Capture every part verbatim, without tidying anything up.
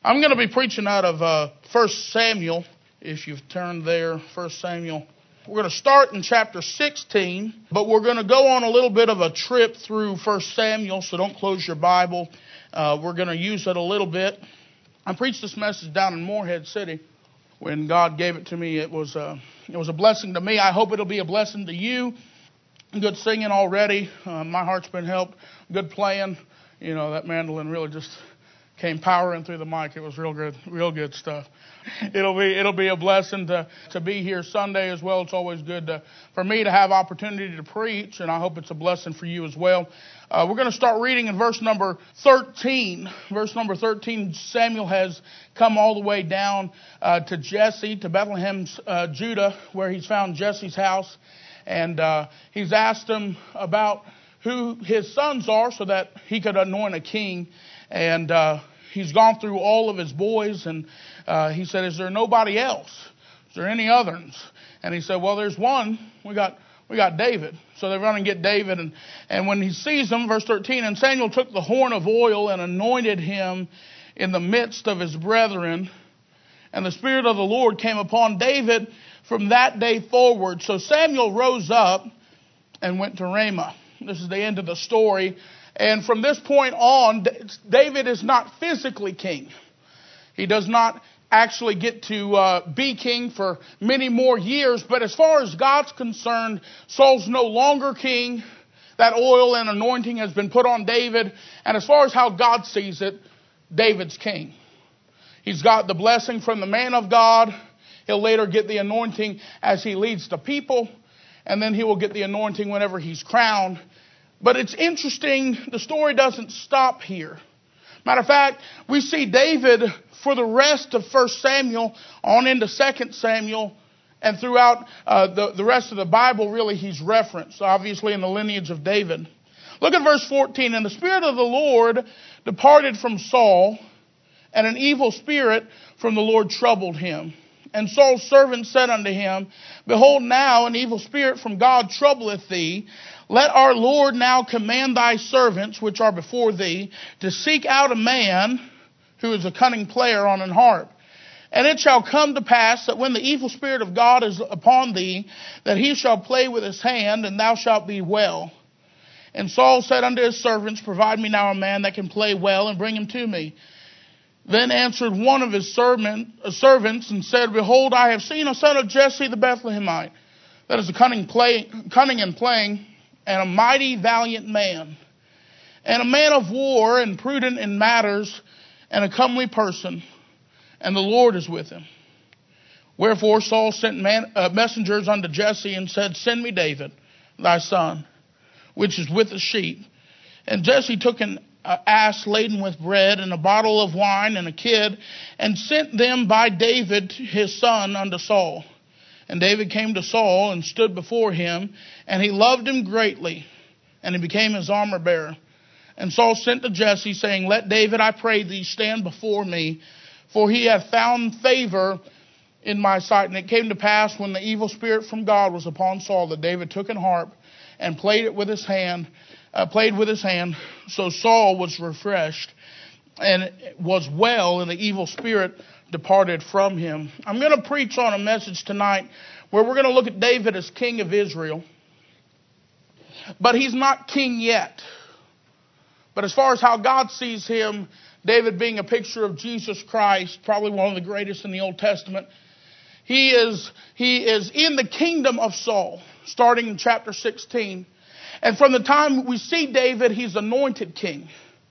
I'm going to be preaching out of uh, First Samuel, if you've turned there, First Samuel. We're going to start in chapter sixteen, but we're going to go on a little bit of a trip through First Samuel, so don't close your Bible. Uh, we're going to use it a little bit. I preached this message down in Morehead City. When God gave it to me, it was, uh, it was a blessing to me. I hope it'll be a blessing to you. Good singing already. Uh, my heart's been helped. Good playing. You know, that mandolin really just came powering through the mic. It was real good, real good stuff. It'll be it'll be a blessing to, to be here Sunday as well. It's always good to, for me to have opportunity to preach, and I hope it's a blessing for you as well. Uh, we're going to start reading in verse number thirteen. Verse number thirteen, Samuel has come all the way down uh, to Jesse, to Bethlehem, uh, Judah, where he's found Jesse's house. And uh, he's asked him about who his sons are so that he could anoint a king. And uh, he's gone through all of his boys, and uh, he said, is there nobody else? Is there any others? And he said, well, there's one. We got we got David. So they run and get David. And, and when he sees him, verse thirteen, and Samuel took the horn of oil and anointed him in the midst of his brethren. And the Spirit of the Lord came upon David from that day forward. So Samuel rose up and went to Ramah. This is the end of the story. And from this point on, David is not physically king. He does not actually get to uh, be king for many more years. But as far as God's concerned, Saul's no longer king. That oil and anointing has been put on David. And as far as how God sees it, David's king. He's got the blessing from the man of God. He'll later get the anointing as he leads the people. And then he will get the anointing whenever he's crowned. But it's interesting, the story doesn't stop here. Matter of fact, we see David for the rest of First Samuel, on into Second Samuel, and throughout uh, the, the rest of the Bible, really, he's referenced, obviously, in the lineage of David. Look at verse fourteen. And the Spirit of the Lord departed from Saul, and an evil spirit from the Lord troubled him. And Saul's servant said unto him, behold, now an evil spirit from God troubleth thee. Let our Lord now command thy servants, which are before thee, to seek out a man who is a cunning player on an harp. And it shall come to pass that when the evil spirit of God is upon thee, that he shall play with his hand, and thou shalt be well. And Saul said unto his servants, provide me now a man that can play well, and bring him to me. Then answered one of his servant, uh, servants and said, behold, I have seen a son of Jesse the Bethlehemite, that is a cunning, play, cunning in playing, and a mighty valiant man, and a man of war, and prudent in matters, and a comely person, and the Lord is with him. Wherefore Saul sent man, uh, messengers unto Jesse, and said, send me David, thy son, which is with the sheep. And Jesse took an An ass laden with bread, and a bottle of wine, and a kid, and sent them by David his son unto Saul. And David came to Saul and stood before him, and he loved him greatly, and he became his armor bearer. And Saul sent to Jesse, saying, let David, I pray thee, stand before me, for he hath found favor in my sight. And it came to pass, when the evil spirit from God was upon Saul, that David took an harp and played it with his hand, Uh, played with his hand. So Saul was refreshed and was well, and the evil spirit departed from him. I'm going to preach on a message tonight where we're going to look at David as king of Israel. But he's not king yet. But as far as how God sees him, David being a picture of Jesus Christ, probably one of the greatest in the Old Testament, he is, he is in the kingdom of Saul, starting in chapter sixteen. And from the time we see David, he's anointed king.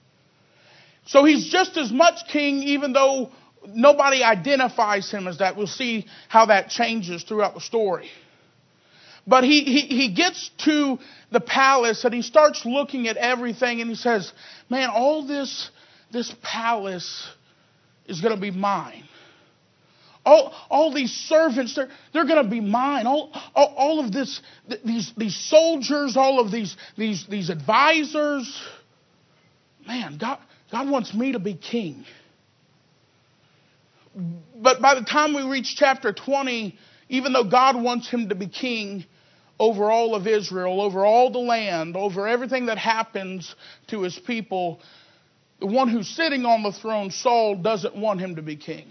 So he's just as much king, even though nobody identifies him as that. We'll see how that changes throughout the story. But he, he, he gets to the palace and he starts looking at everything and he says, man, all this, this palace is going to be mine. All, all these servants, they're, they're going to be mine. All, all, all of this, these, these soldiers, all of these, these, these advisors. Man, God, God wants me to be king. But by the time we reach chapter twenty, even though God wants him to be king over all of Israel, over all the land, over everything that happens to his people, the one who's sitting on the throne, Saul, doesn't want him to be king.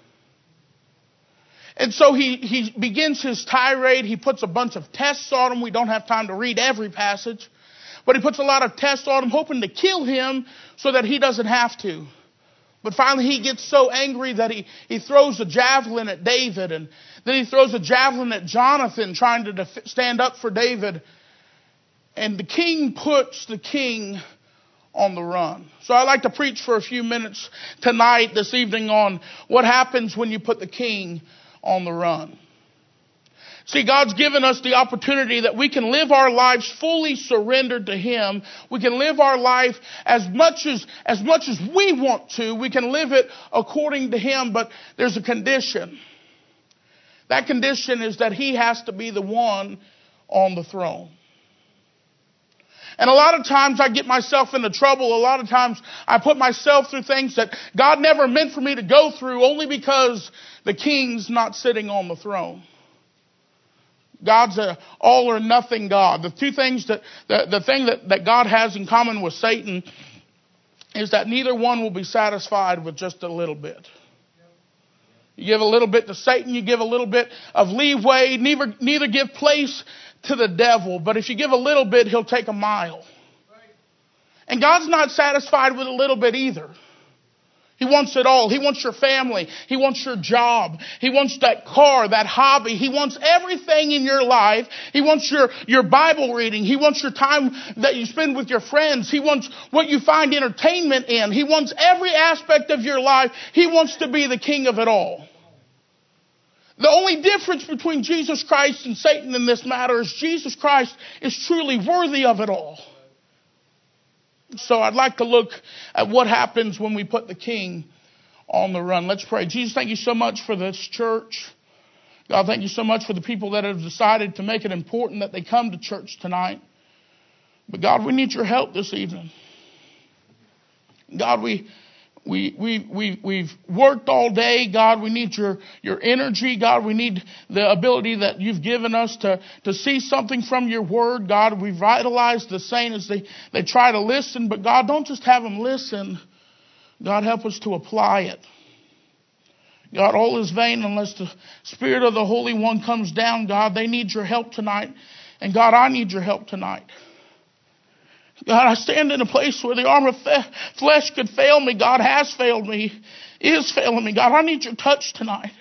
And so he, he begins his tirade. He puts a bunch of tests on him. We don't have time to read every passage. But he puts a lot of tests on him, hoping to kill him so that he doesn't have to. But finally he gets so angry that he, he throws a javelin at David. And then he throws a javelin at Jonathan, trying to def- stand up for David. And the king puts the king on the run. So I'd like to preach for a few minutes tonight, this evening, on what happens when you put the king on the run. See, God's given us the opportunity that we can live our lives fully surrendered to Him. We can live our life as much as, as much as we want to. We can live it according to Him, but there's a condition. That condition is that He has to be the one on the throne. And a lot of times I get myself into trouble. A lot of times I put myself through things that God never meant for me to go through, only because the king's not sitting on the throne. God's a all or nothing God. The two things that, the, the thing that, that God has in common with Satan is that neither one will be satisfied with just a little bit. You give a little bit to Satan, you give a little bit of leeway, neither, neither give place to the devil. But if you give a little bit, he'll take a mile. And God's not satisfied with a little bit either. He wants it all. He wants your family. He wants your job. He wants that car, that hobby. He wants everything in your life. He wants your, your Bible reading. He wants your time that you spend with your friends. He wants what you find entertainment in. He wants every aspect of your life. He wants to be the king of it all. The only difference between Jesus Christ and Satan in this matter is Jesus Christ is truly worthy of it all. So I'd like to look at what happens when we put the king on the run. Let's pray. Jesus, thank you so much for this church. God, thank you so much for the people that have decided to make it important that they come to church tonight. But God, we need your help this evening. God, we... We, we, we, we've worked all day. God, we need your, your energy. God, we need the ability that you've given us to, to see something from your word. God, we vitalize the saint as they, they try to listen. But God, don't just have them listen. God, help us to apply it. God, all is vain unless the Spirit of the Holy One comes down. God, they need your help tonight. And God, I need your help tonight. God, I stand in a place where the arm of fe- flesh could fail me. God has failed me, is failing me. God, I need your touch tonight.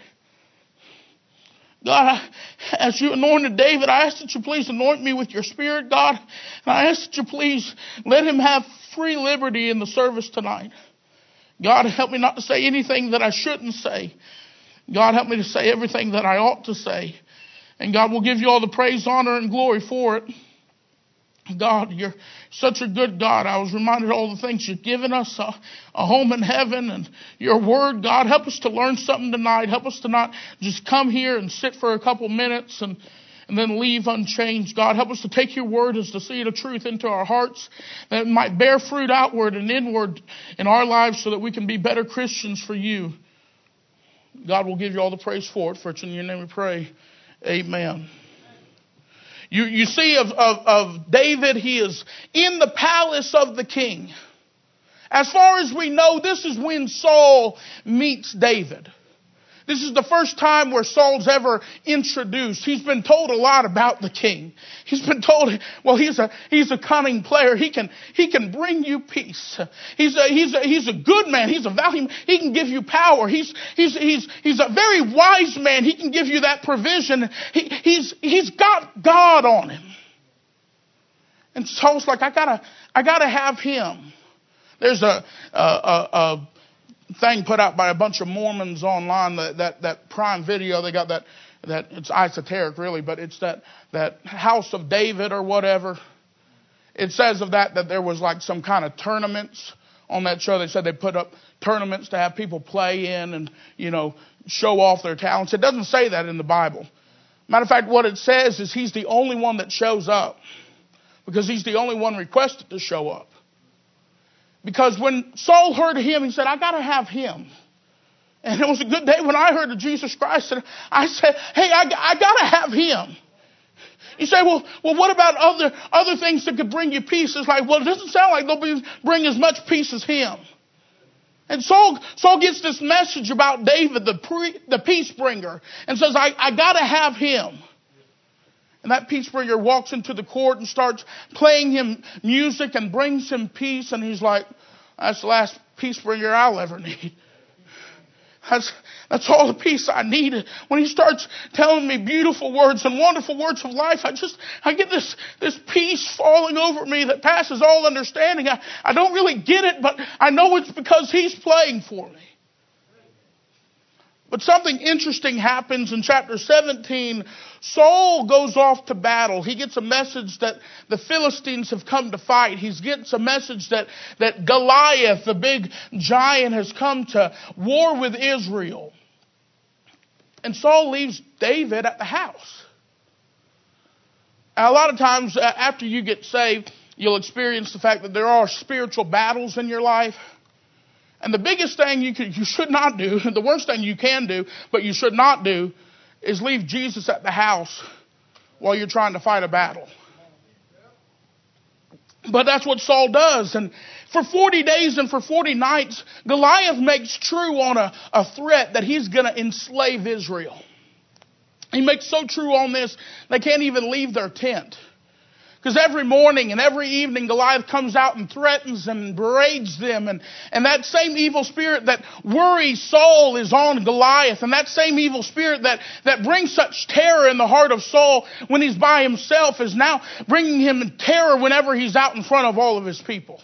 God, I, as you anointed David, I ask that you please anoint me with your Spirit, God. And I ask that you please let him have free liberty in the service tonight. God, help me not to say anything that I shouldn't say. God, help me to say everything that I ought to say. And God, will give you all the praise, honor, and glory for it. God, you're such a good God. I was reminded of all the things you've given us, a, a home in heaven and your word. God, help us to learn something tonight. Help us to not just come here and sit for a couple minutes and, and then leave unchanged. God, help us to take your word as the seed of truth into our hearts, that it might bear fruit outward and inward in our lives so that we can be better Christians for you. God will give you all the praise for it. For it's in your name we pray. Amen. You, you see of, of, of David, he is in the palace of the king. As far as we know, this is when Saul meets David. This is the first time where Saul's ever introduced. He's been told a lot about the king. He's been told, well, he's a, he's a cunning player. He can, he can bring you peace. He's a, he's a, he's a good man. He's a valiant. He can give you power. He's, he's, he's, he's a very wise man. He can give you that provision. He, he's, he's got God on him. And Saul's like, I gotta, I gotta have him. There's a, a, a, a thing put out by a bunch of Mormons online, that, that, that Prime Video. They got that, that it's esoteric really, but it's that, that House of David or whatever. It says of that, that there was like some kind of tournaments on that show. They said they put up tournaments to have people play in and, you know, show off their talents. It doesn't say that in the Bible. Matter of fact, what it says is he's the only one that shows up because he's the only one requested to show up. Because when Saul heard of him, he said, I got to have him. And it was a good day when I heard of Jesus Christ. And I said, hey, I, I got to have him. You say, well, well, what about other, other things that could bring you peace? It's like, well, it doesn't sound like they'll be, bring as much peace as him. And Saul, Saul gets this message about David, the, pre, the peace bringer, and says, I, I got to have him. And that peace bringer walks into the court and starts playing him music and brings him peace. And he's like, that's the last peace bringer I'll ever need. That's, that's all the peace I needed. When he starts telling me beautiful words and wonderful words of life, I just, I get this, this peace falling over me that passes all understanding. I, I don't really get it, but I know it's because he's playing for me. But something interesting happens in chapter seventeen. Saul goes off to battle. He gets a message that the Philistines have come to fight. He gets a message that, that Goliath, the big giant, has come to war with Israel. And Saul leaves David at the house. Now, a lot of times uh, after you get saved, you'll experience the fact that there are spiritual battles in your life. And the biggest thing you could, you should not do, the worst thing you can do, but you should not do, is leave Jesus at the house while you're trying to fight a battle. But that's what Saul does. And for forty days and for forty nights, Goliath makes true on a, a threat that he's going to enslave Israel. He makes so true on this, they can't even leave their tent. Because every morning and every evening, Goliath comes out and threatens them and berates them. And, and that same evil spirit that worries Saul is on Goliath. And that same evil spirit that, that brings such terror in the heart of Saul when he's by himself is now bringing him terror whenever he's out in front of all of his people.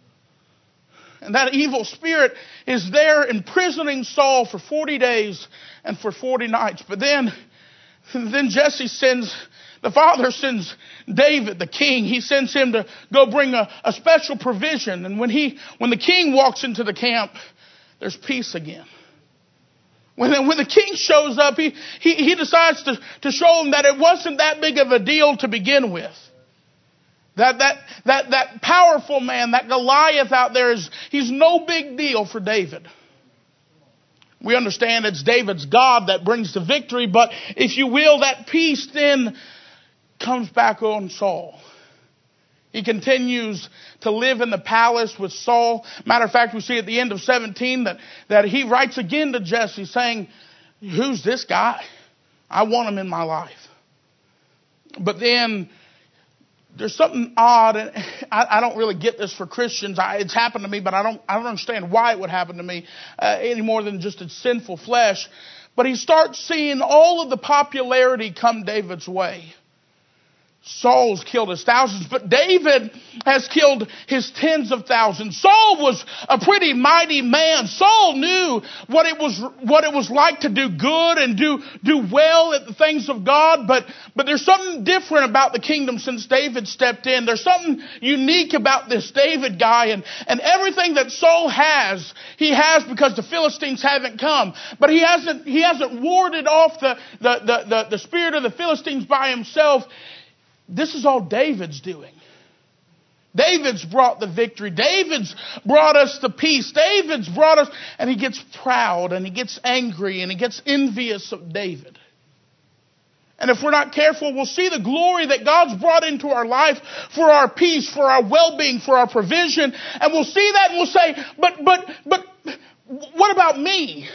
And that evil spirit is there imprisoning Saul for forty days and for forty nights. But then, then Jesse sends... The father sends David, the king, he sends him to go bring a, a special provision. And when he, when the king walks into the camp, there's peace again. When, when the king shows up, he, he, he decides to, to show him that it wasn't that big of a deal to begin with. That, that, that, that powerful man, that Goliath out there, is he's no big deal for David. We understand it's David's God that brings the victory, but if you will, that peace then comes back on Saul. He continues to live in the palace with Saul. Matter of fact, we see at the end of seventeen that, that he writes again to Jesse saying, who's this guy? I want him in my life. But then there's something odd, and I, I don't really get this for Christians. I, it's happened to me, but I don't, I don't understand why it would happen to me uh, any more than just its sinful flesh. But he starts seeing all of the popularity come David's way. Saul's killed his thousands, but David has killed his tens of thousands. Saul was a pretty mighty man. Saul knew what it was, what it was like to do good and do, do well at the things of God. But, but there's something different about the kingdom since David stepped in. There's something unique about this David guy, and, and everything that Saul has, he has because the Philistines haven't come. But he hasn't, he hasn't warded off the, the, the, the, the spirit of the Philistines by himself. This is all David's doing. David's brought the victory. David's brought us the peace. David's brought us, and he gets proud and he gets angry and he gets envious of David. And if we're not careful, we'll see the glory that God's brought into our life for our peace, for our well-being, for our provision. And we'll see that and we'll say, but, but, but, what about me?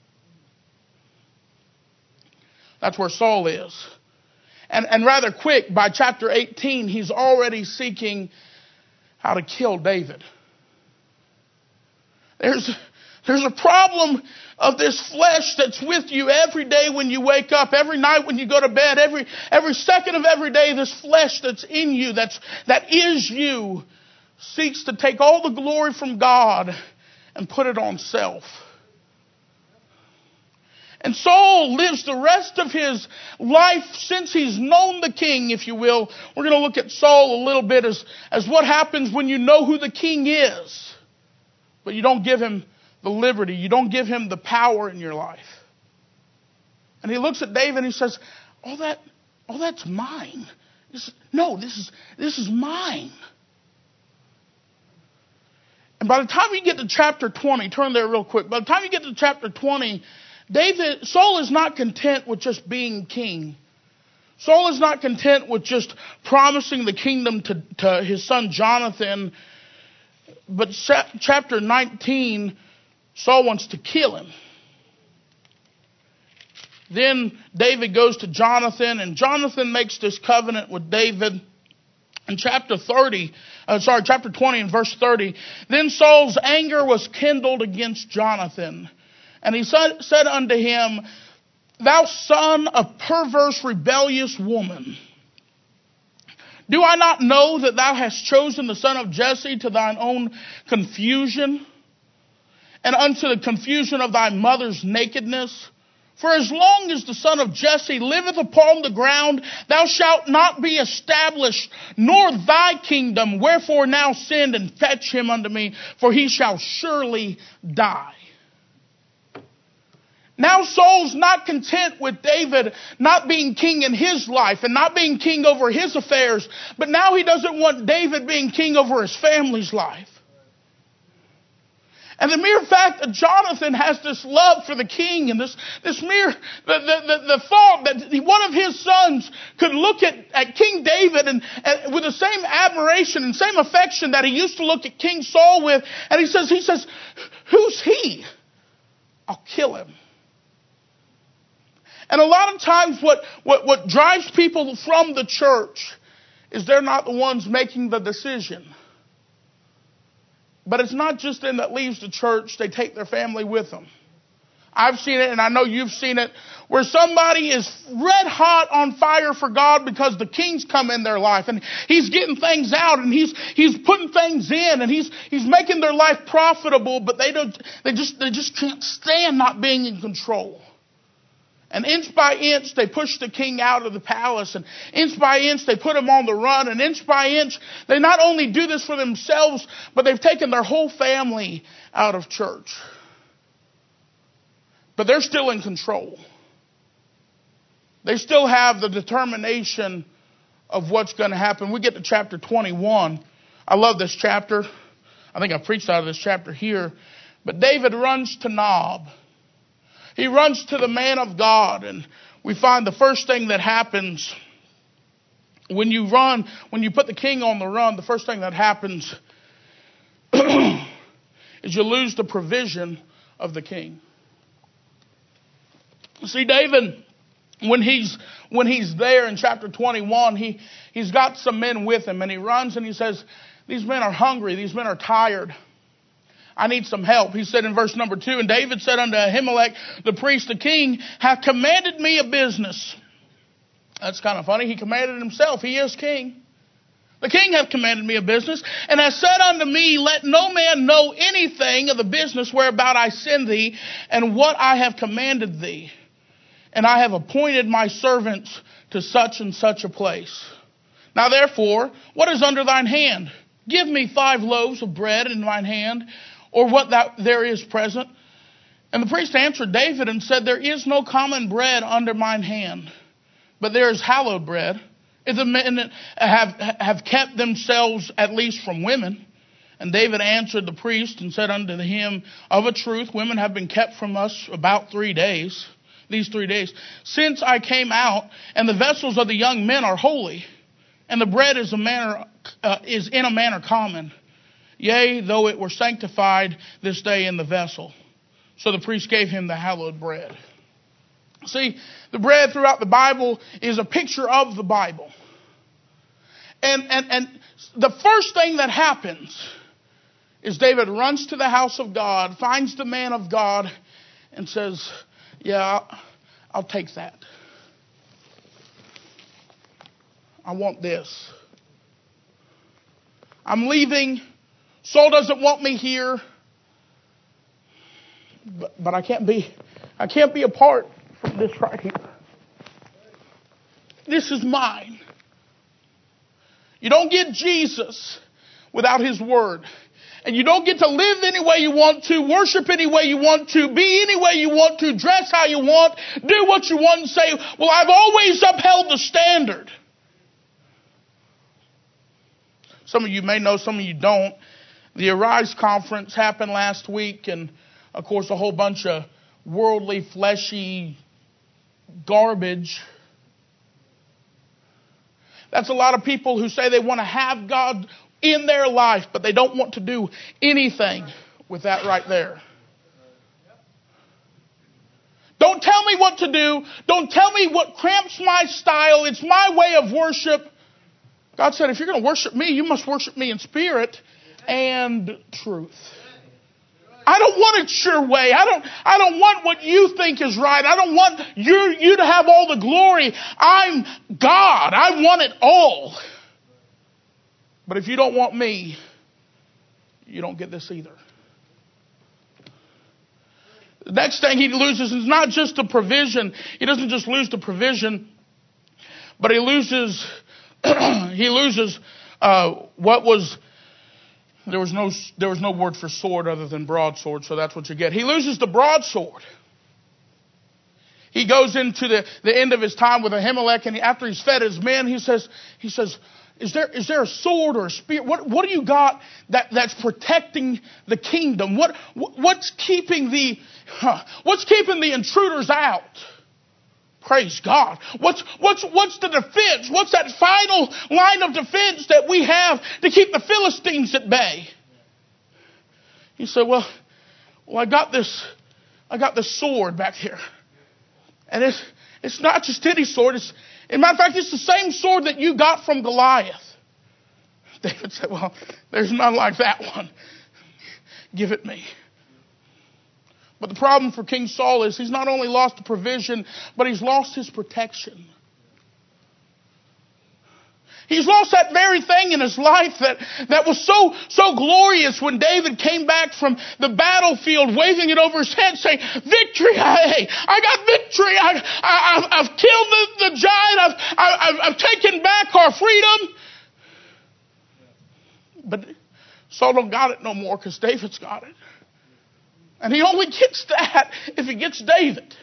That's where Saul is. And, and rather quick, by chapter eighteen, he's already seeking how to kill David. There's, there's a problem of this flesh that's with you every day when you wake up, every night when you go to bed, every, every second of every day. This flesh that's in you, that's, that is you, seeks to take all the glory from God and put it on self. And Saul lives the rest of his life since he's known the king, if you will. We're going to look at Saul a little bit as, as what happens when you know who the king is, but you don't give him the liberty. You don't give him the power in your life. And he looks at David and he says, all that, all that's mine. This, no, this is, this is mine. And by the time you get to chapter twenty, turn there real quick. By the time you get to chapter twenty, David, Saul is not content with just being king. Saul is not content with just promising the kingdom to, to his son Jonathan. But chapter nineteen Saul wants to kill him. Then David goes to Jonathan, and Jonathan makes this covenant with David. In chapter thirty, uh, sorry, chapter twenty and verse thirty, then Saul's anger was kindled against Jonathan. And he said, said unto him, thou son of perverse, rebellious woman, do I not know that thou hast chosen the son of Jesse to thine own confusion, and unto the confusion of thy mother's nakedness? For as long as the son of Jesse liveth upon the ground, thou shalt not be established, nor thy kingdom. Wherefore now send and fetch him unto me, for he shall surely die. Now Saul's not content with David not being king in his life and not being king over his affairs, but now he doesn't want David being king over his family's life. And the mere fact that Jonathan has this love for the king and this, this mere, the, the, the, the thought that one of his sons could look at, at King David and, and with the same admiration and same affection that he used to look at King Saul with. And he says, he says, who's he? I'll kill him. And a lot of times what, what, what drives people from the church is they're not the ones making the decision. But it's not just them that leaves the church, they take their family with them. I've seen it, and I know you've seen it, where somebody is red hot on fire for God because the king's come in their life, and he's getting things out, and he's he's putting things in, and he's he's making their life profitable, but they don't they just they just can't stand not being in control. And inch by inch, they push the king out of the palace. And inch by inch, they put him on the run. And inch by inch, they not only do this for themselves, but they've taken their whole family out of church. But they're still in control. They still have the determination of what's going to happen. We get to chapter twenty-one. I love this chapter. I think I preached out of this chapter here. But David runs to Nob. He runs to the man of God, and we find the first thing that happens when you run, when you put the king on the run, the first thing that happens is you lose the provision of the king. See, David, when he's when he's there in chapter twenty-one, he, he's got some men with him, and he runs and he says, these men are hungry, these men are tired. I need some help. He said in verse number two, and David said unto Ahimelech, the priest, the king, hath commanded me a business. That's kind of funny. He commanded himself. He is king. The king hath commanded me a business, and hath said unto me, let no man know anything of the business whereabout I send thee, and what I have commanded thee. And I have appointed my servants to such and such a place. Now therefore, what is under thine hand? Give me five loaves of bread in mine hand, or what that there is present. And the priest answered David and said, there is no common bread under mine hand, but there is hallowed bread. If the men have, have kept themselves at least from women. And David answered the priest and said unto him, of a truth, women have been kept from us about three days, these three days, since I came out, and the vessels of the young men are holy, and the bread is a manner uh, is in a manner common. Yea, though it were sanctified this day in the vessel. So the priest gave him the hallowed bread. See, the bread throughout the Bible is a picture of the Bible. And, and, and the first thing that happens is David runs to the house of God, finds the man of God, and says, yeah, I'll, I'll take that. I want this. I'm leaving. Saul doesn't want me here. But, but I can't be, I can't be apart from this right here. This is mine. You don't get Jesus without His Word. And you don't get to live any way you want to, worship any way you want to, be any way you want to, dress how you want, do what you want and say, well, I've always upheld the standard. Some of you may know, some of you don't. The Arise conference happened last week, and of course a whole bunch of worldly, fleshy garbage. That's a lot of people who say they want to have God in their life, but they don't want to do anything with that right there. what to do. Don't tell me what cramps my style. It's my way of worship. God said, if you're going to worship me, you must worship me in spirit and truth. I don't want it your way. I don't, I don't want what you think is right. I don't want you, you to have all the glory. I'm God. I want it all. But if you don't want me, you don't get this either. The next thing he loses is not just the provision. He doesn't just lose the provision, but he loses, he loses uh, what was, there was no there was no word for sword other than broadsword, so that's what you get. He loses the broadsword. He goes into the, the end of his time with Ahimelech, and he, after he's fed his men, he says, he says, Is there is there a sword or a spear? What what do you got that, that's protecting the kingdom? What what's keeping the huh, what's keeping the intruders out? Praise God. What's what's what's the defense? What's that final line of defense that we have to keep the Philistines at bay? He said, Well, well, I got this I got this sword back here. And it's it's not just any sword, it's as a matter of fact, it's the same sword that you got from Goliath. David said, well, there's none like that one. Give it me. But the problem for King Saul is he's not only lost the provision, but he's lost his protection. He's lost that very thing in his life that, that was so, so glorious when David came back from the battlefield, waving it over his head, saying, victory, hey, I got victory. I, I, I've killed the, the giant. I've, I've, I've taken back our freedom. But Saul don't got it no more because David's got it. And he only gets that if he gets David.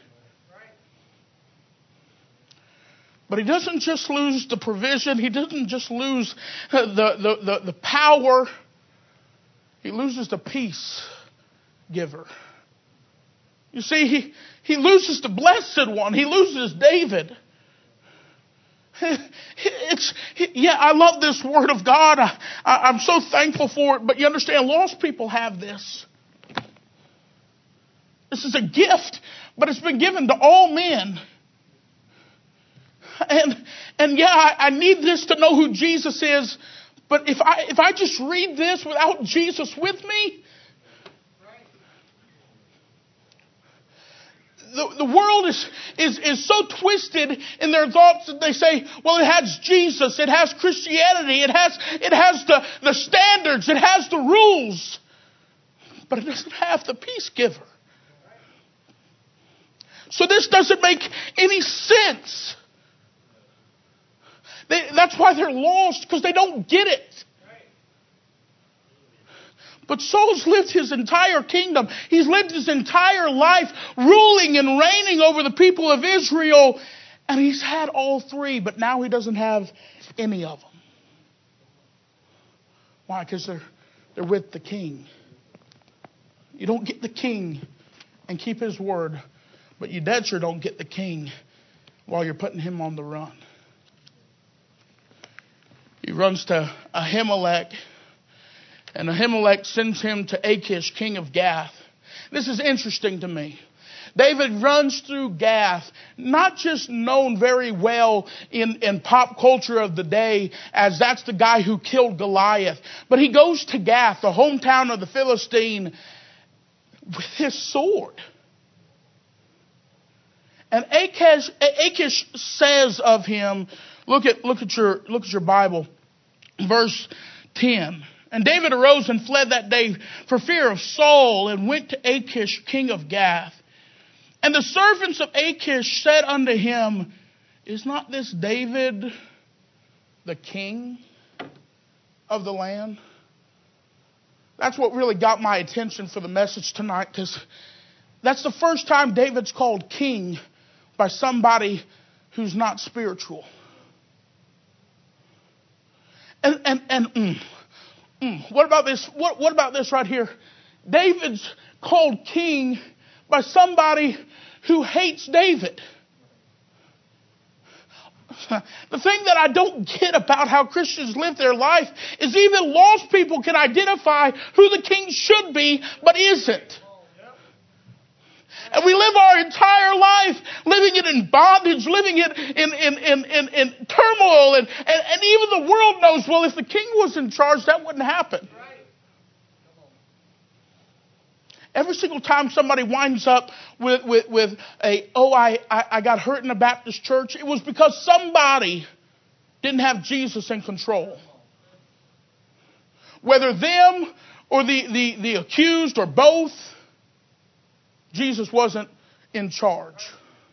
But he doesn't just lose the provision. He doesn't just lose the, the, the, the power. He loses the peace giver. You see, he, he loses the blessed one. He loses David. It's yeah, I love this word of God. I, I, I'm so thankful for it. But you understand, lost people have this. This is a gift, but it's been given to all men. And and yeah, I, I need this to know who Jesus is. But if I if I just read this without Jesus with me, the, the world is, is is so twisted in their thoughts that they say, well, it has Jesus, it has Christianity, it has it has the, the standards, it has the rules, but it doesn't have the peace giver. So this doesn't make any sense. They, that's why they're lost, because they don't get it. But Saul's lived his entire kingdom. He's lived his entire life ruling and reigning over the people of Israel. And he's had all three, but now he doesn't have any of them. Why? Because they're, they're with the king. You don't get the king and keep his word, but you dead sure don't get the king while you're putting him on the run. He runs to Ahimelech, and Ahimelech sends him to Achish, king of Gath. This is interesting to me. David runs through Gath, not just known very well in, in pop culture of the day as that's the guy who killed Goliath, but he goes to Gath, the hometown of the Philistine, with his sword. And Achish, Achish says of him, look at look at your look at your Bible, verse ten. And David arose and fled that day for fear of Saul, and went to Achish, king of Gath. And the servants of Achish said unto him, is not this David the king of the land? That's what really got my attention for the message tonight, because that's the first time David's called king by somebody who's not spiritual. And and and mm, mm, what about this? What what about this right here? David's called king by somebody who hates David. The thing that I don't get about how Christians live their life is even lost people can identify who the king should be, but isn't. And we live our entire life living it in bondage, living it in, in, in, in, in turmoil. And, and, and even the world knows, well, if the king was in charge, that wouldn't happen. Every single time somebody winds up with, with, with a, oh, I, I, I got hurt in a Baptist church, it was because somebody didn't have Jesus in control. Whether them or the, the, the accused or both, Jesus wasn't in charge.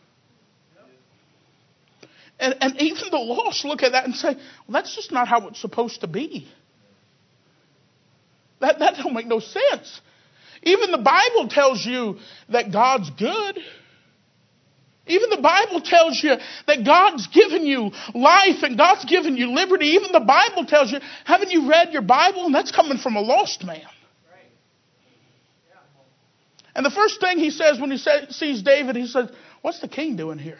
And, and even the lost look at that and say, well, that's just not how it's supposed to be. That, that don't make no sense. Even the Bible tells you that God's good. Even the Bible tells you that God's given you life and God's given you liberty. Even the Bible tells you, haven't you read your Bible? And that's coming from a lost man. And the first thing he says when he sees David, he says, what's the king doing here?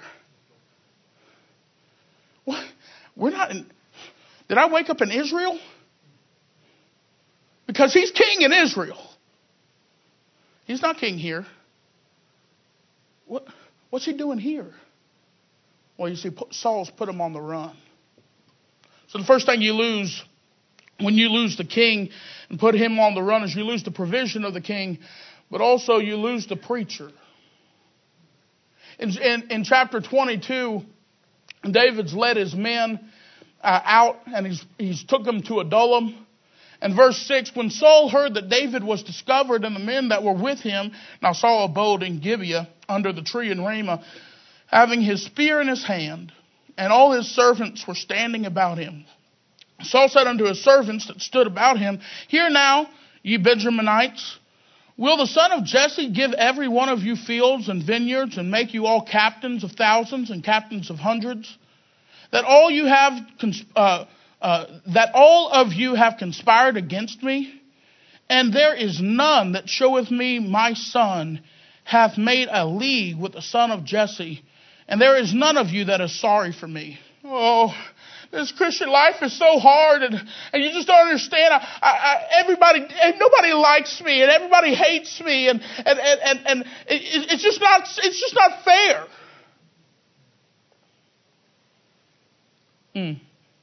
What? We're not in, did I wake up in Israel? Because he's king in Israel. He's not king here. What, what's he doing here? Well, you see, Saul's put him on the run. So the first thing you lose when you lose the king and put him on the run is you lose the provision of the king, but also you lose the preacher. In, in, in chapter twenty-two, David's led his men uh, out and he's, he's took them to Adullam. And verse six, when Saul heard that David was discovered and the men that were with him, now Saul abode in Gibeah under the tree in Ramah, having his spear in his hand, and all his servants were standing about him. Saul said unto his servants that stood about him, hear now, ye Benjaminites, will the son of Jesse give every one of you fields and vineyards and make you all captains of thousands and captains of hundreds? That all you have, uh, uh, that all of you have conspired against me? And there is none that showeth me my son hath made a league with the son of Jesse. And there is none of you that is sorry for me. Oh, this Christian life is so hard, and, and you just don't understand. I, I, I, everybody, nobody likes me, and everybody hates me, and and and and, and it, it's just not, it's just not fair. Hmm.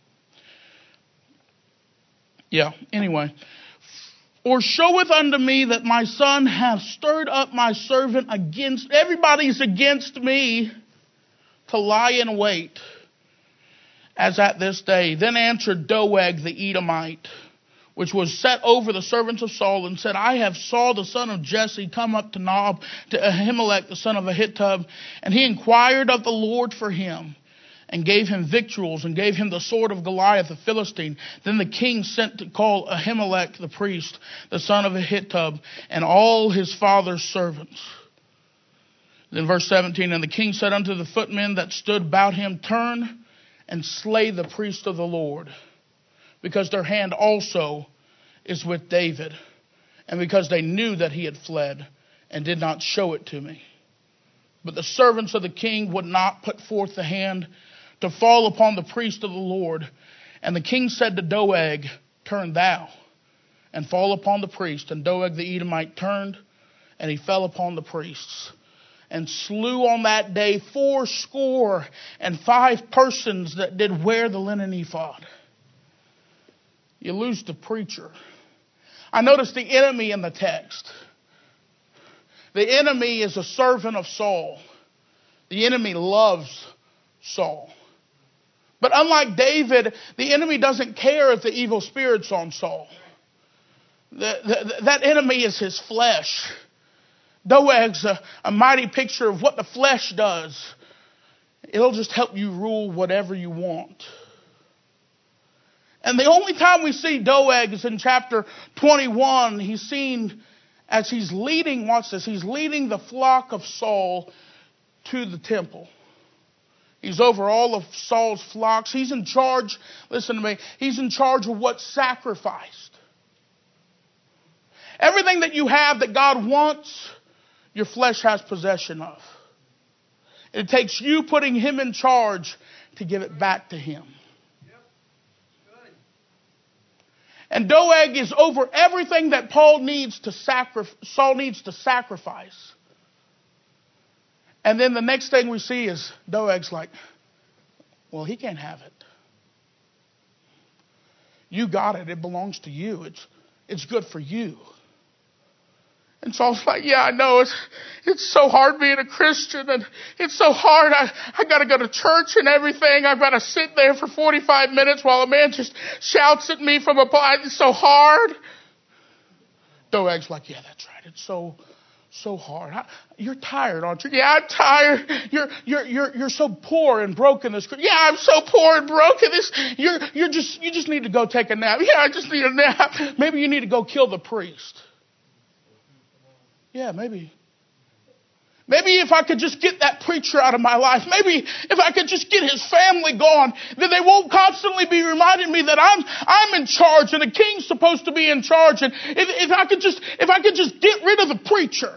Yeah. Anyway, or showeth unto me that my son hath stirred up my servant against everybody's against me to lie in wait, as at this day. Then answered Doeg the Edomite, which was set over the servants of Saul, and said, I have saw the son of Jesse come up to Nob, to Ahimelech the son of Ahitub, and he inquired of the Lord for him, and gave him victuals, and gave him the sword of Goliath the Philistine. Then the king sent to call Ahimelech the priest, the son of Ahitub, and all his father's servants. Then verse seventeen, and the king said unto the footmen that stood about him, turn and slay the priest of the Lord, because their hand also is with David, and because they knew that he had fled and did not show it to me. But the servants of the king would not put forth the hand to fall upon the priest of the Lord. And the king said to Doeg, turn thou and fall upon the priest. And Doeg the Edomite turned, and he fell upon the priests, and slew on that day four score and five persons that did wear the linen ephod. You lose the preacher. I noticed the enemy in the text. The enemy is a servant of Saul. The enemy loves Saul. But unlike David, the enemy doesn't care if the evil spirit's on Saul. The, the, that enemy is his flesh. Doeg's a, a mighty picture of what the flesh does. It'll just help you rule whatever you want. And the only time we see Doeg is in chapter twenty-one. He's seen as he's leading, watch this, he's leading the flock of Saul to the temple. He's over all of Saul's flocks. He's in charge, listen to me, he's in charge of what's sacrificed. Everything that you have that God wants, your flesh has possession of. It takes you putting him in charge to give it back to him. And Doeg is over everything that Paul needs to sacrifice, Saul needs to sacrifice And then the next thing we see is Doeg's like, well, he can't have it. You got it. It belongs to you. It's it's good for you. And so I was like, yeah, I know. It's it's so hard being a Christian. And it's so hard. I, I got to go to church and everything. I've got to sit there for forty-five minutes while a man just shouts at me from a pulpit. It's so hard. Doeg's like, yeah, that's right. It's so so hard. I, you're tired, aren't you? Yeah, I'm tired. You're you're you're you're so poor and broken. This. Yeah, I'm so poor and broken. This. You're you're just you just need to go take a nap. Yeah, I just need a nap. Maybe you need to go kill the priest. Yeah, maybe. Maybe if I could just get that preacher out of my life, maybe if I could just get his family gone, then they won't constantly be reminding me that I'm I'm in charge and the king's supposed to be in charge. And if, if I could just if I could just get rid of the preacher,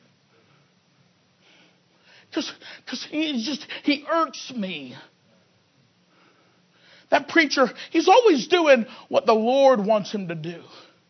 because because he just he irks me. That preacher, he's always doing what the Lord wants him to do.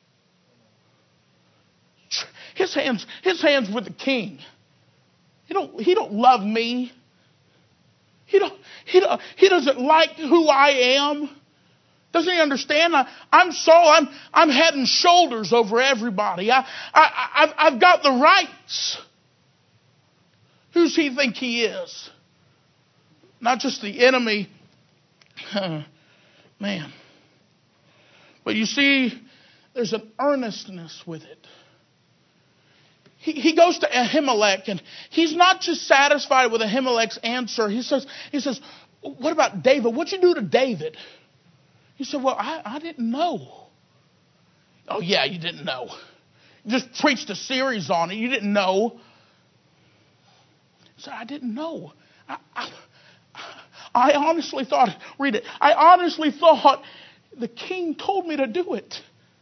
His hands, his hands with the king. He don't, he don't love me. He don't, he don't, he doesn't like who I am. Doesn't he understand? I, I'm Saul. I'm, I'm head and shoulders over everybody. I, I, I've, I've got the rights. Who's he think he is? Not just the enemy. Man. But you see, there's an earnestness with it. He, he goes to Ahimelech, and he's not just satisfied with Ahimelech's answer. He says, he says, what about David? What'd you do to David? He said, well, I, I didn't know. Oh, yeah, you didn't know. You just preached a series on it. You didn't know. He said, I didn't know. I, I, I honestly thought, read it, I honestly thought the king told me to do it.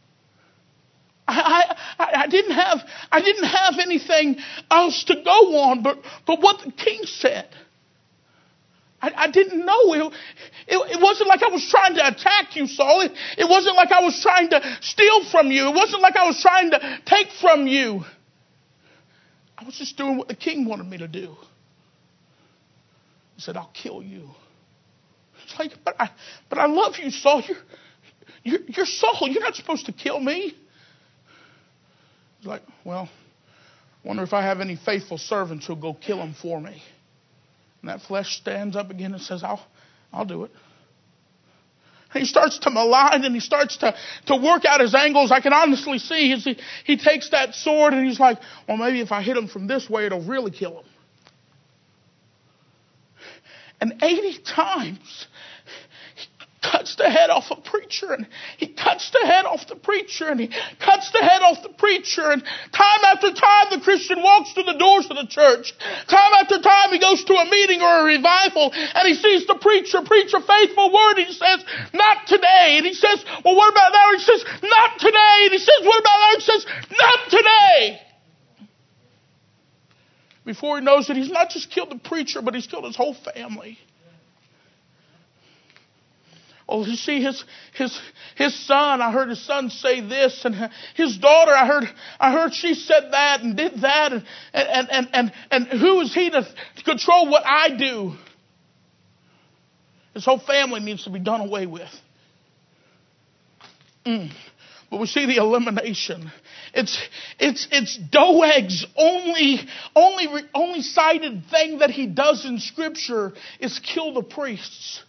I, I, I didn't have I didn't have anything else to go on but, but what the king said. I, I didn't know. It, it, it wasn't like I was trying to attack you, Saul. It, it wasn't like I was trying to steal from you. It wasn't like I was trying to take from you. I was just doing what the king wanted me to do. He said, I'll kill you. It's like, but I, but I love you, Saul. You're, you're, you're Saul. You're not supposed to kill me. He's like, well, wonder if I have any faithful servants who'll go kill him for me. And that flesh stands up again and says, I'll, I'll do it. And he starts to malign and he starts to, to work out his angles. I can honestly see he, he takes that sword and he's like, well, maybe if I hit him from this way, it'll really kill him. And eighty times cuts the head off a preacher, and he cuts the head off the preacher, and he cuts the head off the preacher, and time after time the Christian walks through the doors of the church. Time after time he goes to a meeting or a revival, and he sees the preacher preach a faithful word, and he says, not today. And he says, well, what about that? And he says, not today. And he says, what about that? And he says, not today. Before he knows it, he's not just killed the preacher, but he's killed his whole family. Oh, you see, his his his son, I heard his son say this, and his daughter, I heard I heard she said that and did that, and and and and, and who is he to, to control what I do? His whole family needs to be done away with. Mm. But we see the elimination. It's it's it's Doeg's only only only cited thing that he does in Scripture is kill the priests.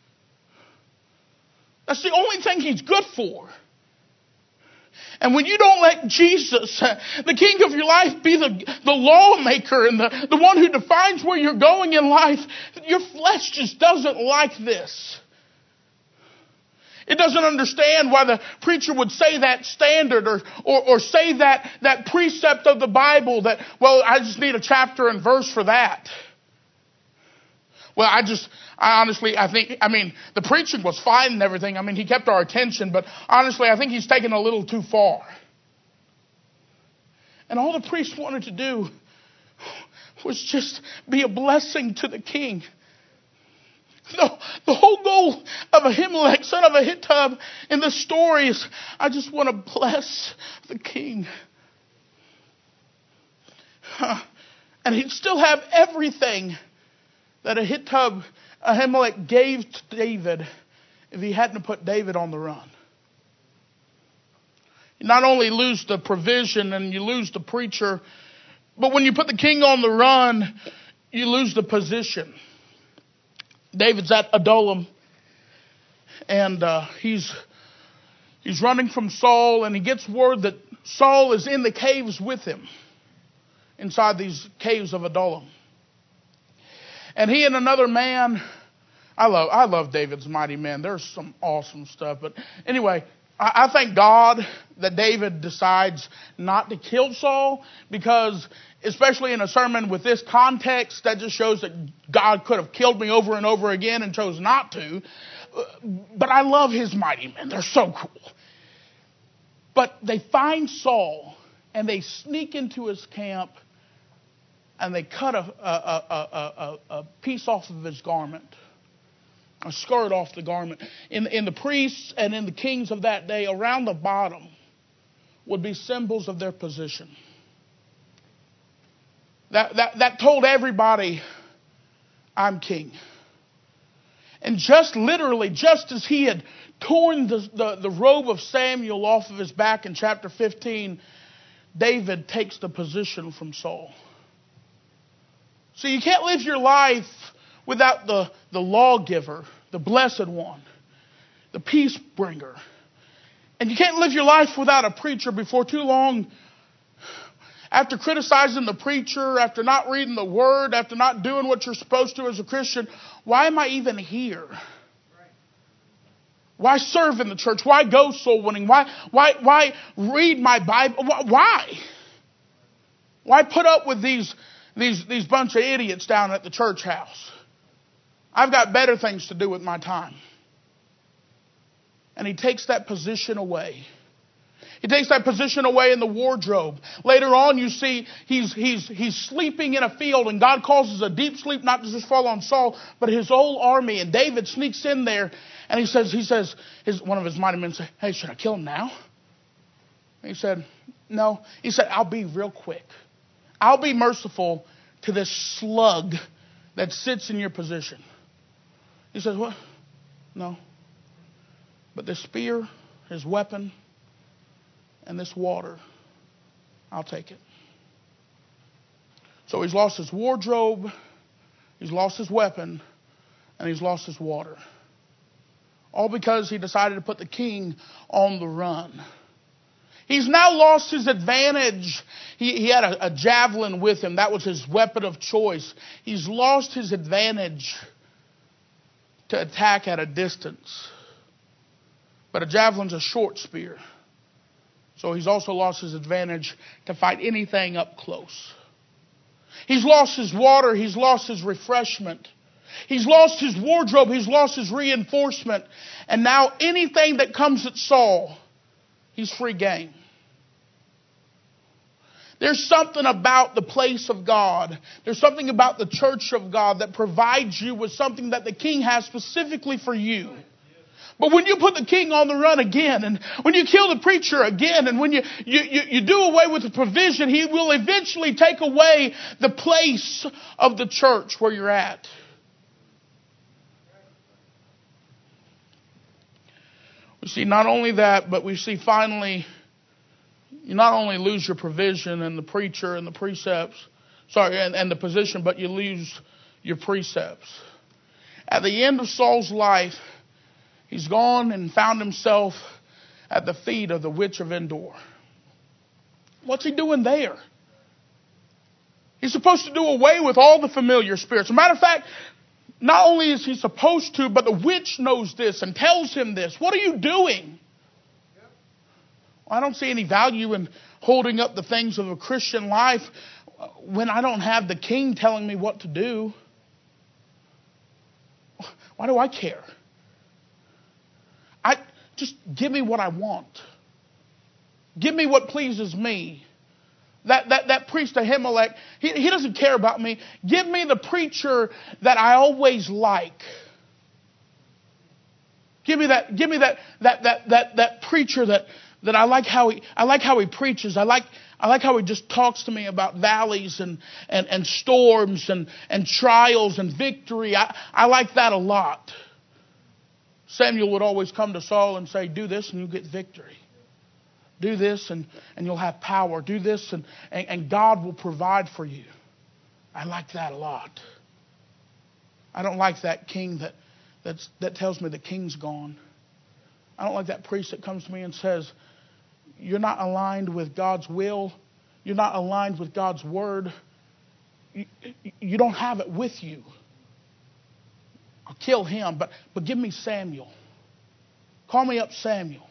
That's the only thing he's good for. And when you don't let Jesus, the king of your life, be the, the lawmaker and the, the one who defines where you're going in life, your flesh just doesn't like this. It doesn't understand why the preacher would say that standard or, or, or say that, that precept of the Bible that, well, I just need a chapter and verse for that. Well, I just, I honestly, I think, I mean, the preaching was fine and everything. I mean, he kept our attention, but honestly, I think he's taken a little too far. And all the priest wanted to do was just be a blessing to the king. No, the whole goal of Ahimelech, son of Ahitub, in this story is, I just want to bless the king. Huh. And he'd still have everything that Ahitub, Ahimelech gave to David if he hadn't put David on the run. You not only lose the provision and you lose the preacher, but when you put the king on the run, you lose the position. David's at Adullam, and uh, he's he's running from Saul, and he gets word that Saul is in the caves with him, inside these caves of Adullam. And he and another man, I love I love David's mighty men. There's some awesome stuff. But anyway, I, I thank God that David decides not to kill Saul, because especially in a sermon with this context, that just shows that God could have killed me over and over again and chose not to. But I love his mighty men. They're so cool. But they find Saul, and they sneak into his camp, and they cut a, a, a, a, a piece off of his garment, a skirt off the garment. In, in the priests and in the kings of that day, around the bottom would be symbols of their position. That, that, that told everybody, I'm king. And just literally, just as he had torn the, the, the robe of Samuel off of his back in chapter fifteen, David takes the position from Saul. So you can't live your life without the, the lawgiver, the blessed one, the peace bringer. And you can't live your life without a preacher. Before too long, after criticizing the preacher, after not reading the word, after not doing what you're supposed to as a Christian, why am I even here? Why serve in the church? Why go soul winning? Why, why, why read my Bible? Why? Why put up with these, these, these bunch of idiots down at the church house? I've got better things to do with my time. And he takes that position away. He takes that position away in the wardrobe. Later on, you see he's, he's, he's sleeping in a field, and God causes a deep sleep not to just fall on Saul, but his whole army. And David sneaks in there, and he says, he says, his, one of his mighty men said, hey, should I kill him now? And he said, no. He said, I'll be real quick. I'll be merciful to this slug that sits in your position. He says, what? No. But this spear, his weapon, and this water, I'll take it. So he's lost his wardrobe, he's lost his weapon, and he's lost his water. All because he decided to put the king on the run. He's now lost his advantage. He, he had a, a javelin with him. That was his weapon of choice. He's lost his advantage to attack at a distance. But a javelin's a short spear. So he's also lost his advantage to fight anything up close. He's lost his water. He's lost his refreshment. He's lost his wardrobe. He's lost his reinforcement. And now anything that comes at Saul, he's free game. There's something about the place of God. There's something about the church of God that provides you with something that the king has specifically for you. But when you put the king on the run again, and when you kill the preacher again, and when you, you, you, you do away with the provision, he will eventually take away the place of the church where you're at. We see not only that, but we see finally, you not only lose your provision and the preacher and the precepts, sorry, and, and the position, but you lose your precepts. At the end of Saul's life, he's gone and found himself at the feet of the witch of Endor. What's he doing there? He's supposed to do away with all the familiar spirits. As a matter of fact, not only is he supposed to, but the witch knows this and tells him this. What are you doing? Well, I don't see any value in holding up the things of a Christian life when I don't have the king telling me what to do. Why do I care? I just give me what I want. Give me what pleases me. That that that priest Ahimelech, he, he doesn't care about me. Give me the preacher that I always like. Give me that. Give me that that that that that preacher that that I like how he I like how he preaches. I like I like how he just talks to me about valleys and, and, and storms and, and trials and victory. I, I like that a lot. Samuel would always come to Saul and say, do this and you'll get victory. Do this and, and you'll have power. Do this and, and, and God will provide for you. I like that a lot. I don't like that king that that's, that tells me the king's gone. I don't like that priest that comes to me and says, you're not aligned with God's will. You're not aligned with God's word. You, you don't have it with you. I'll kill him, but, but give me Samuel. Call me up Samuel.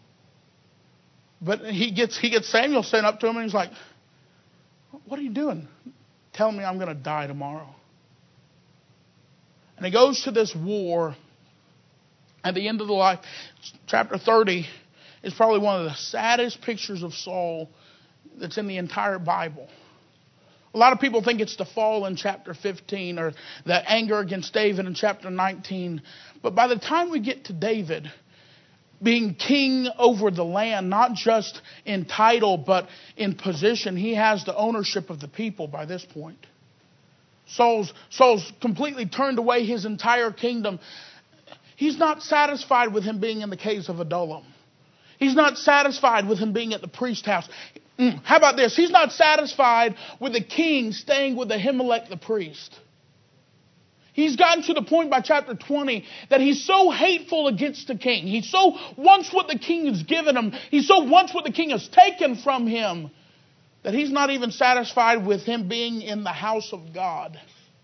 But he gets he gets Samuel sent up to him and he's like, what are you doing? Telling me I'm going to die tomorrow. And he goes to this war. At the end of the life, chapter thirty is probably one of the saddest pictures of Saul that's in the entire Bible. A lot of people think it's the fall in chapter fifteen or the anger against David in chapter nineteen. But by the time we get to David being king over the land, not just in title but in position, he has the ownership of the people by this point. Saul's, Saul's completely turned away his entire kingdom. He's not satisfied with him being in the caves of Adullam. He's not satisfied with him being at the priest house. Mm, how about this? He's not satisfied with the king staying with Ahimelech the priest. He's gotten to the point by chapter twenty that he's so hateful against the king. He so wants what the king has given him. He so wants what the king has taken from him that he's not even satisfied with him being in the house of God.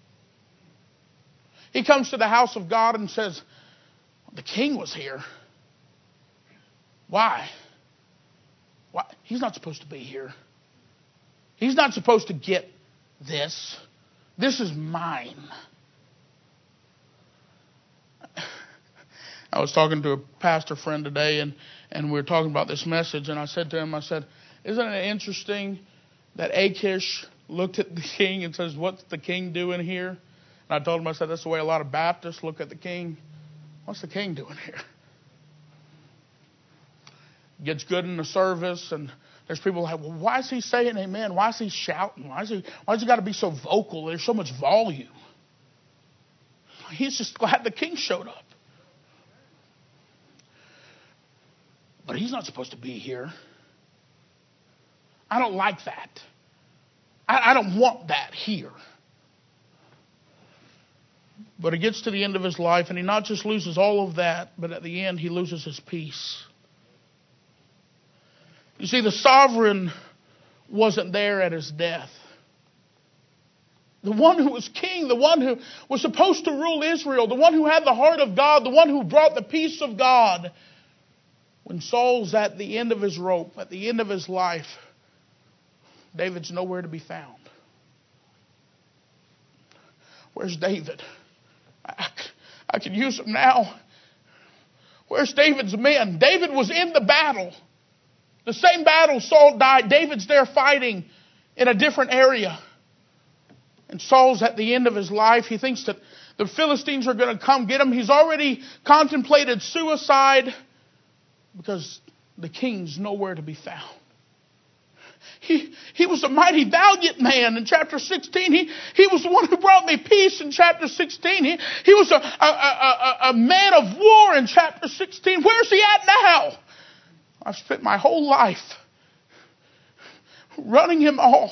He comes to the house of God and says, the king was here. Why? Why? He's not supposed to be here. He's not supposed to get this. This is mine. I was talking to a pastor friend today, and, and we were talking about this message, and I said to him, I said, isn't it interesting that Achish looked at the king and says, what's the king doing here? And I told him, I said, that's the way a lot of Baptists look at the king. What's the king doing here? Gets good in the service, and there's people like, well, why is he saying amen? Why is he shouting? Why is he, why has he got to be so vocal? There's so much volume. He's just glad the king showed up. But he's not supposed to be here. I don't like that. I, I don't want that here. But he gets to the end of his life, and he not just loses all of that, but at the end he loses his peace. You see, the sovereign wasn't there at his death. The one who was king, the one who was supposed to rule Israel, the one who had the heart of God, the one who brought the peace of God. When Saul's at the end of his rope, at the end of his life, David's nowhere to be found. Where's David? I, I can use him now. Where's David's men? David was in the battle. The same battle Saul died. David's there fighting in a different area. And Saul's at the end of his life. He thinks that the Philistines are going to come get him. He's already contemplated suicide because the king's nowhere to be found. He, he was a mighty valiant man in chapter sixteen. He, he was the one who brought me peace in chapter sixteen. He, he was a, a, a, a man of war in chapter sixteen. Where's he at now? I've spent my whole life running him off.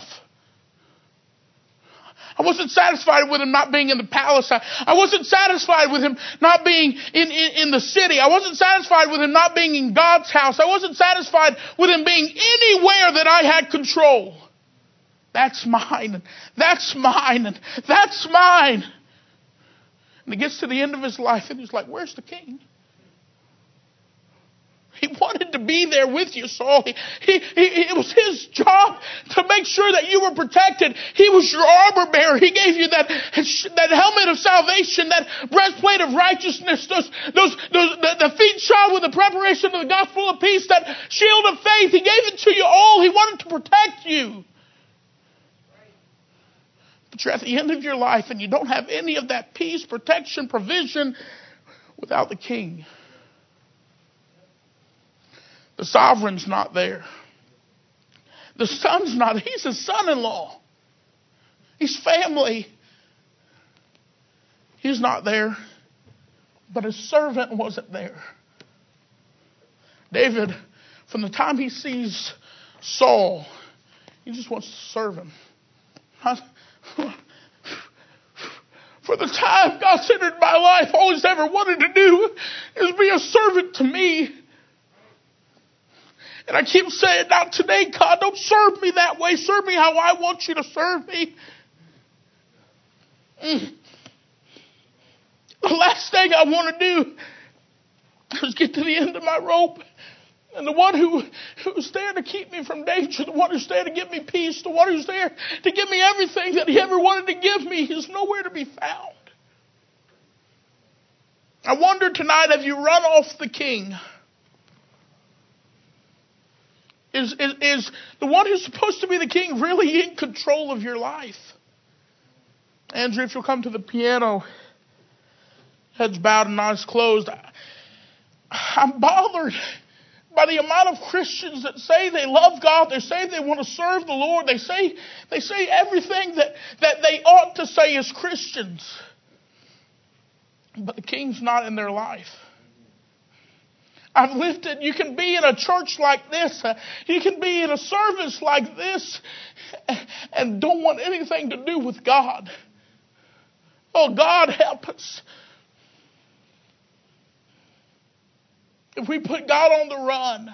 I wasn't satisfied with him not being in the palace. I, I wasn't satisfied with him not being in, in, in the city. I wasn't satisfied with him not being in God's house. I wasn't satisfied with him being anywhere that I had control. That's mine. That's mine. And that's mine. And he gets to the end of his life and he's like, where's the king? He wanted to be there with you, Saul. He, he, he, it was his job to make sure that you were protected. He was your armor bearer. He gave you that, that helmet of salvation, that breastplate of righteousness, those, those, those the, the feet shod with the preparation of the gospel of peace, that shield of faith. He gave it to you all. He wanted to protect you. But you're at the end of your life and you don't have any of that peace, protection, provision without the king. The sovereign's not there. The son's not. He's his son-in-law. He's family. He's not there. But his servant wasn't there. David, from the time he sees Saul, he just wants to serve him. For the time God's entered my life, all he's ever wanted to do is be a servant to me. And I keep saying, not today, God, don't serve me that way. Serve me how I want you to serve me. Mm. The last thing I want to do is get to the end of my rope. And the one who, who's there to keep me from danger, the one who's there to give me peace, the one who's there to give me everything that he ever wanted to give me is nowhere to be found. I wonder tonight, have you run off the king? Is, is, is the one who's supposed to be the king really in control of your life? Andrew, if you'll come to the piano, heads bowed and eyes closed. I, I'm bothered by the amount of Christians that say they love God, they say they want to serve the Lord, they say they say everything that, that they ought to say as Christians. But the king's not in their life. I've lived it. You can be in a church like this. You can be in a service like this and don't want anything to do with God. Oh, God help us. If we put God on the run,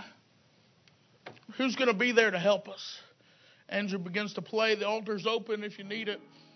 who's going to be there to help us? Andrew begins to play. The altar's open if you need it.